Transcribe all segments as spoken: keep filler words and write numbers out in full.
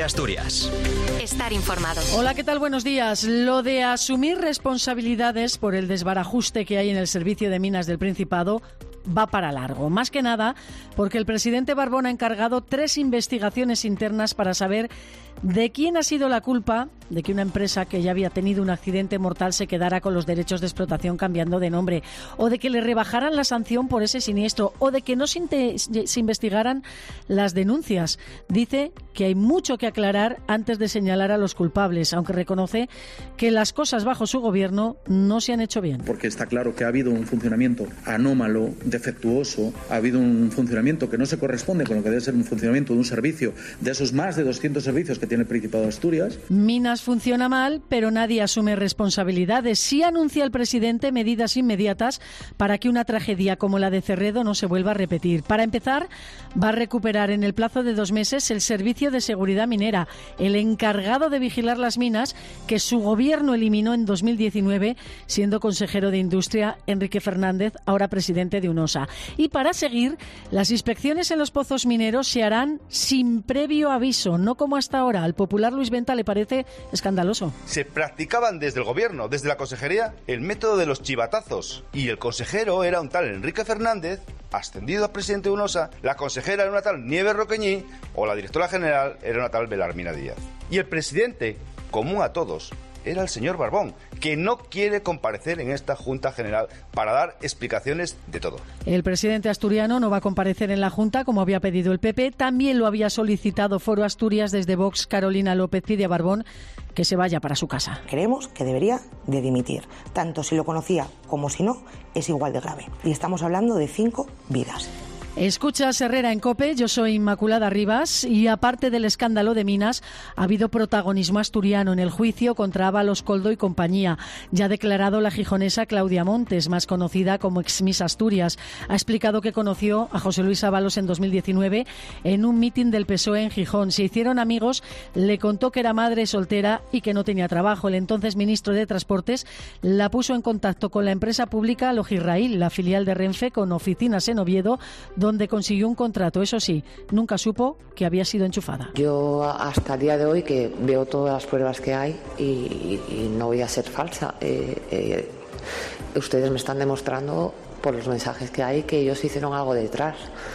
Asturias. Estar informado. Hola, ¿qué tal? Buenos días. Lo de asumir responsabilidades por el desbarajuste que hay en el servicio de minas del Principado va para largo. Más que nada porque el presidente Barbón ha encargado tres investigaciones internas para saber de quién ha sido la culpa de que una empresa que ya había tenido un accidente mortal se quedara con los derechos de explotación cambiando de nombre, o de que le rebajaran la sanción por ese siniestro, o de que no se, se investigaran las denuncias. Dice que hay mucho que aclarar antes de señalar a los culpables, aunque reconoce que las cosas bajo su gobierno no se han hecho bien. Porque está claro que ha habido un funcionamiento anómalo, defectuoso, ha habido un funcionamiento que no se corresponde con lo que debe ser un funcionamiento de un servicio, de esos más de doscientos servicios que tiene el Principado de Asturias. Minas funciona mal, pero nadie asume responsabilidades. Sí anuncia el presidente medidas inmediatas para que una tragedia como la de Cerredo no se vuelva a repetir. Para empezar, va a recuperar en el plazo de dos meses el Servicio de Seguridad Minera, el encargado de vigilar las minas que su gobierno eliminó en dos mil diecinueve, siendo consejero de Industria Enrique Fernández, ahora presidente de UNOSA. Y para seguir, las inspecciones en los pozos mineros se harán sin previo aviso, no como hasta ahora. Al popular Luis Venta le parece escandaloso. Se practicaban desde el gobierno, desde la consejería, el método de los chivatazos. Y el consejero era un tal Enrique Fernández, ascendido a presidente de UNOSA, la consejera era una tal Nieves Roqueñí, o la directora general era una tal Belarmina Díaz. Y el presidente, común a todos, era el señor Barbón, que no quiere comparecer en esta Junta General para dar explicaciones de todo. El presidente asturiano no va a comparecer en la Junta, como había pedido el P P. También lo había solicitado Foro Asturias. Desde Vox, Carolina López pide a Barbón que se vaya para su casa. Creemos que debería de dimitir. Tanto si lo conocía como si no, es igual de grave. Y estamos hablando de cinco vidas. Escuchas Herrera en COPE, yo soy Inmaculada Rivas y aparte del escándalo de Minas ha habido protagonismo asturiano en el juicio contra Ábalos, Coldo y compañía. Ya ha declarado la gijonesa Claudia Montes, más conocida como ex Miss Asturias. Ha explicado que conoció a José Luis Ábalos en dos mil diecinueve en un mitin del P S O E en Gijón. Se hicieron amigos, le contó que era madre soltera y que no tenía trabajo. El entonces ministro de Transportes la puso en contacto con la empresa pública Logirrail, la filial de Renfe con oficinas en Oviedo, donde consiguió un contrato. Eso sí, nunca supo que había sido enchufada. Yo hasta el día de hoy que veo todas las pruebas que hay y, y, y no voy a ser falsa. Eh, eh, ustedes me están demostrando por los mensajes que hay que ellos hicieron algo detrás.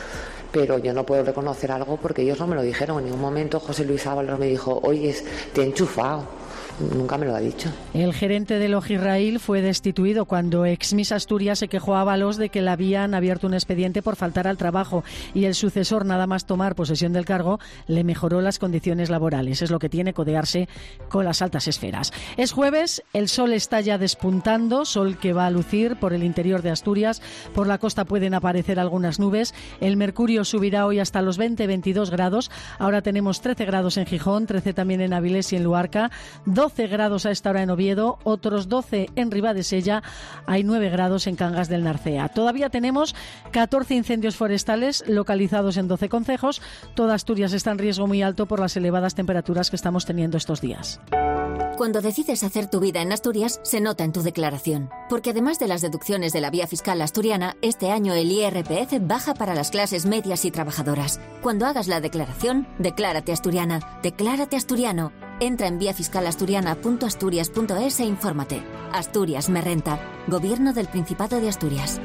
Pero yo no puedo reconocer algo porque ellos no me lo dijeron. En ningún momento José Luis Ábalos me dijo, oye, te he enchufado. Nunca me lo ha dicho. El gerente de Logirrail fue destituido cuando ex Miss Asturias se quejó a Ábalos de que le habían abierto un expediente por faltar al trabajo y el sucesor, nada más tomar posesión del cargo, le mejoró las condiciones laborales. Es lo que tiene codearse con las altas esferas. Es jueves, el sol está ya despuntando, sol que va a lucir por el interior de Asturias. Por la costa pueden aparecer algunas nubes. El mercurio subirá hoy hasta los veinte a veintidós grados. Ahora tenemos trece grados en Gijón, trece también en Avilés y en Luarca, doce grados a esta hora en Oviedo, otros doce en Ribadesella, hay nueve grados en Cangas del Narcea. Todavía tenemos catorce incendios forestales localizados en doce concejos. Toda Asturias está en riesgo muy alto por las elevadas temperaturas que estamos teniendo estos días. Cuando decides hacer tu vida en Asturias, se nota en tu declaración. Porque además de las deducciones de la vía fiscal asturiana, este año el I R P F baja para las clases medias y trabajadoras. Cuando hagas la declaración, declárate asturiana, declárate asturiano. Entra en vía fiscal asturiana punto asturias punto es e infórmate. Asturias me renta. Gobierno del Principado de Asturias.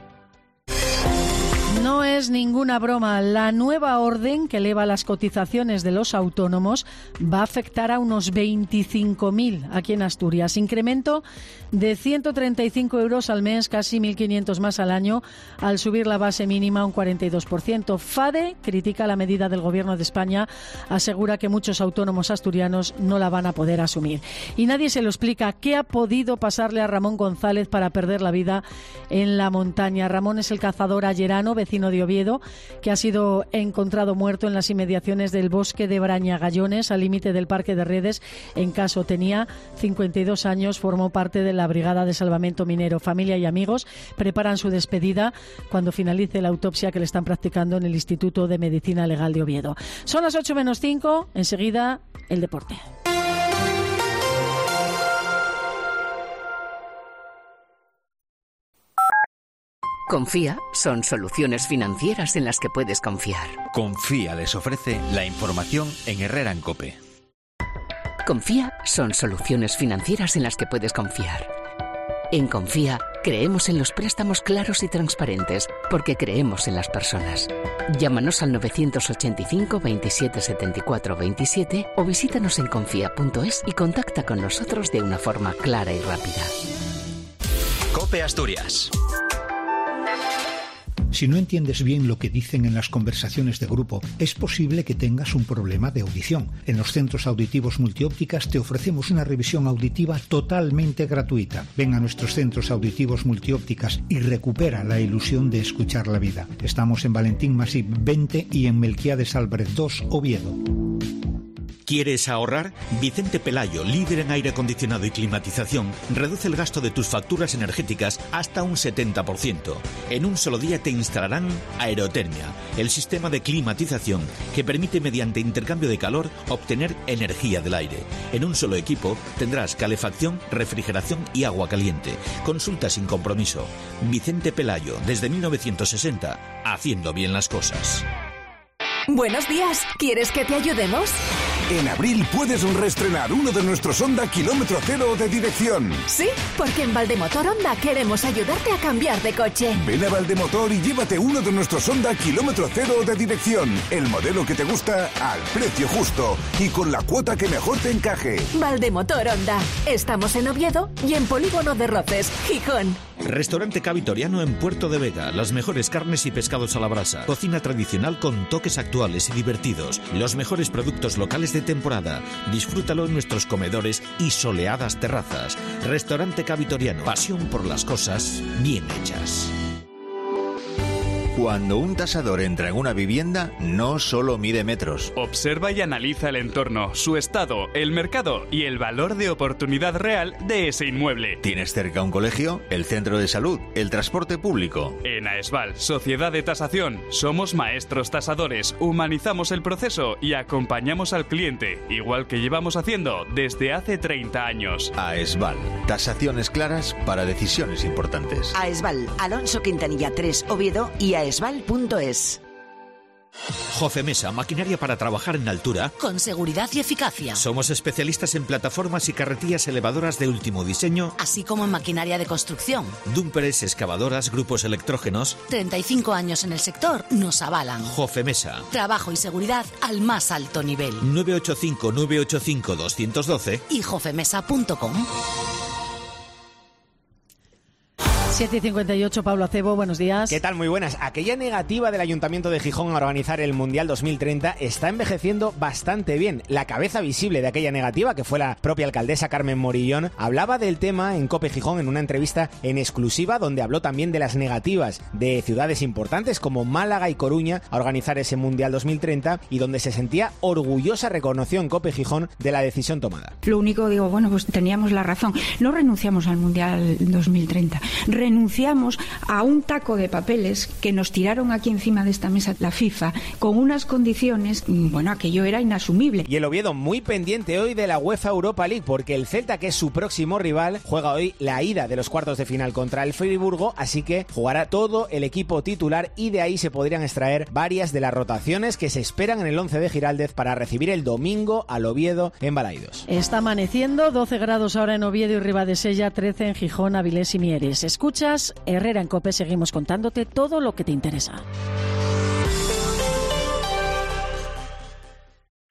No es ninguna broma. La nueva orden que eleva las cotizaciones de los autónomos va a afectar a unos veinticinco mil aquí en Asturias. Incremento de ciento treinta y cinco euros al mes, casi mil quinientos más al año, al subir la base mínima un cuarenta y dos por ciento. FADE critica la medida del Gobierno de España, asegura que muchos autónomos asturianos no la van a poder asumir. Y nadie se lo explica. ¿Qué ha podido pasarle a Ramón González para perder la vida en la montaña? Ramón es el cazador ayerano, vecino de Oviedo, que ha sido encontrado muerto en las inmediaciones del bosque de Brañagallones, al límite del Parque de Redes. En Caso tenía cincuenta y dos años, formó parte de la Brigada de Salvamento Minero. Familia y amigos preparan su despedida cuando finalice la autopsia que le están practicando en el Instituto de Medicina Legal de Oviedo. Son las ocho menos cinco, enseguida el deporte. Confía son soluciones financieras en las que puedes confiar. Confía les ofrece la información en Herrera en COPE. Confía son soluciones financieras en las que puedes confiar. En Confía, creemos en los préstamos claros y transparentes, porque creemos en las personas. Llámanos al novecientos ochenta y cinco, veintisiete, setenta y cuatro, veintisiete o visítanos en confía punto es y contacta con nosotros de una forma clara y rápida. COPE Asturias. Si no entiendes bien lo que dicen en las conversaciones de grupo, es posible que tengas un problema de audición. En los centros auditivos Multiópticas te ofrecemos una revisión auditiva totalmente gratuita. Ven a nuestros centros auditivos Multiópticas y recupera la ilusión de escuchar la vida. Estamos en Valentín Masip veinte y en Melquiades Álvarez dos, Oviedo. ¿Quieres ahorrar? Vicente Pelayo, líder en aire acondicionado y climatización, reduce el gasto de tus facturas energéticas hasta un setenta por ciento. En un solo día te instalarán Aerotermia, el sistema de climatización que permite mediante intercambio de calor obtener energía del aire. En un solo equipo tendrás calefacción, refrigeración y agua caliente. Consulta sin compromiso. Vicente Pelayo, desde mil novecientos sesenta, haciendo bien las cosas. Buenos días, ¿quieres que te ayudemos? En abril puedes reestrenar uno de nuestros Honda kilómetro cero de dirección. Sí, porque en Valdemotor Honda queremos ayudarte a cambiar de coche. Ven a Valdemotor y llévate uno de nuestros Honda kilómetro cero de dirección. El modelo que te gusta al precio justo y con la cuota que mejor te encaje. Valdemotor Honda. Estamos en Oviedo y en Polígono de Roces, Gijón. Restaurante Cavitoriano en Puerto de Vega. Las mejores carnes y pescados a la brasa. Cocina tradicional con toques actuales y divertidos. Los mejores productos locales de temporada. Disfrútalo en nuestros comedores y soleadas terrazas. Restaurante Cavitoriano. Pasión por las cosas bien hechas. Cuando un tasador entra en una vivienda, no solo mide metros. Observa y analiza el entorno, su estado, el mercado y el valor de oportunidad real de ese inmueble. ¿Tienes cerca un colegio, el centro de salud, el transporte público? En AESVAL, Sociedad de Tasación, somos maestros tasadores, humanizamos el proceso y acompañamos al cliente, igual que llevamos haciendo desde hace treinta años. AESVAL, tasaciones claras para decisiones importantes. AESVAL, Alonso Quintanilla tres, Oviedo y AESVAL. aesval punto es. Jofemesa, maquinaria para trabajar en altura. Con seguridad y eficacia. Somos especialistas en plataformas y carretillas elevadoras de último diseño. Así como en maquinaria de construcción. Dumperes, excavadoras, grupos electrógenos. treinta y cinco años en el sector nos avalan. Jofemesa. Trabajo y seguridad al más alto nivel. nueve ocho cinco, nueve ocho cinco, dos uno dos y jofemesa punto com. siete y cincuenta y ocho, Pablo Acebo, buenos días. ¿Qué tal? Muy buenas. Aquella negativa del Ayuntamiento de Gijón a organizar el Mundial dos mil treinta está envejeciendo bastante bien. La cabeza visible de aquella negativa, que fue la propia alcaldesa Carmen Morillón, hablaba del tema en COPE Gijón en una entrevista en exclusiva donde habló también de las negativas de ciudades importantes como Málaga y Coruña a organizar ese Mundial dos mil treinta y donde se sentía orgullosa, reconoció en COPE Gijón, de la decisión tomada. Lo único, digo, bueno, pues teníamos la razón. No renunciamos al Mundial dos mil treinta. Renunciamos a un taco de papeles que nos tiraron aquí encima de esta mesa la FIFA con unas condiciones, bueno, aquello era inasumible. Y el Oviedo muy pendiente hoy de la UEFA Europa League porque el Celta, que es su próximo rival, juega hoy la ida de los cuartos de final contra el Friburgo, así que jugará todo el equipo titular y de ahí se podrían extraer varias de las rotaciones que se esperan en el once de Giraldez para recibir el domingo al Oviedo en Balaidos. Está amaneciendo, doce grados ahora en Oviedo y Ribadesella, trece en Gijón, Avilés y Mieres. Escuchas Herrera en COPE, seguimos contándote todo lo que te interesa.